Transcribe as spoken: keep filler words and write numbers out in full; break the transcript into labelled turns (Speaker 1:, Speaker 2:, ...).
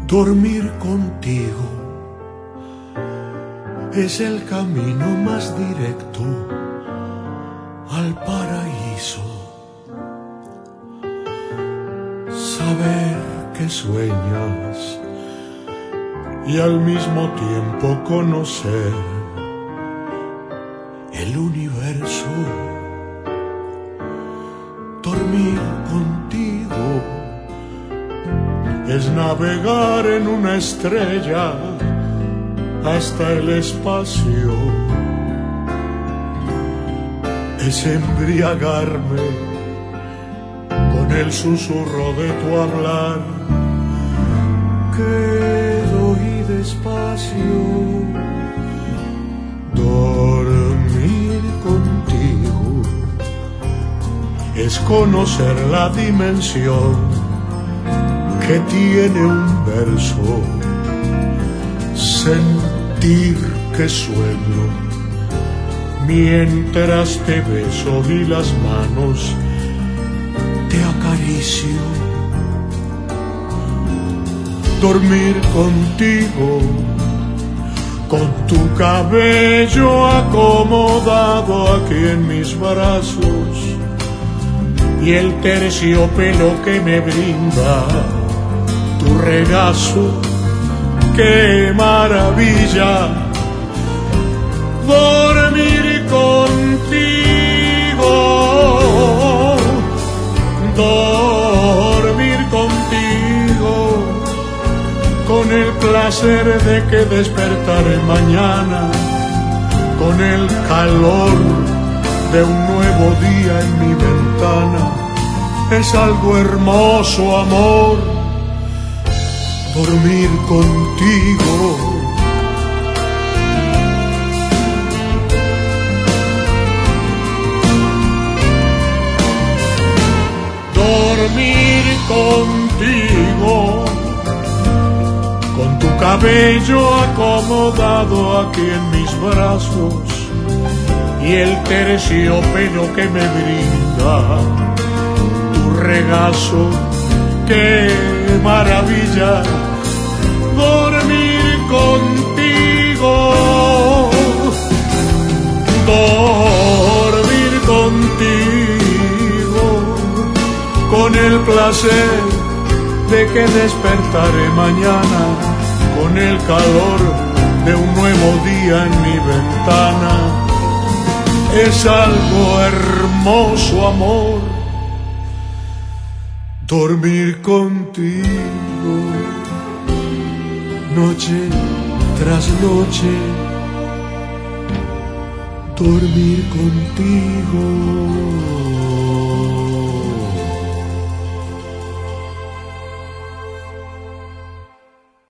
Speaker 1: Dormir contigo es el camino más directo al paraíso. Saber que sueñas y al mismo tiempo conocer el universo. Dormir contigo es navegar en una estrella hasta el espacio, es embriagarme con el susurro de tu hablar. Quedo y despacio, dormir contigo es conocer la dimensión que tiene un verso, sentir que sueño mientras te beso y las manos te acaricio. Dormir contigo con tu cabello acomodado aquí en mis brazos y el terciopelo que me brinda tu regazo. ¡Qué maravilla! Dormir contigo, dormir contigo, con el placer de que despertaré mañana, con el calor de un nuevo día en mi ventana. Es algo hermoso, amor, dormir contigo. Dormir contigo, con tu cabello acomodado aquí en mis brazos y el terciopelo que me brinda tu regazo. ¡Qué maravilla! Dormir contigo, dormir contigo, con el placer de que despertaré mañana, con el calor de un nuevo día en mi ventana. Es algo hermoso, amor, dormir contigo, noche tras noche, dormir contigo.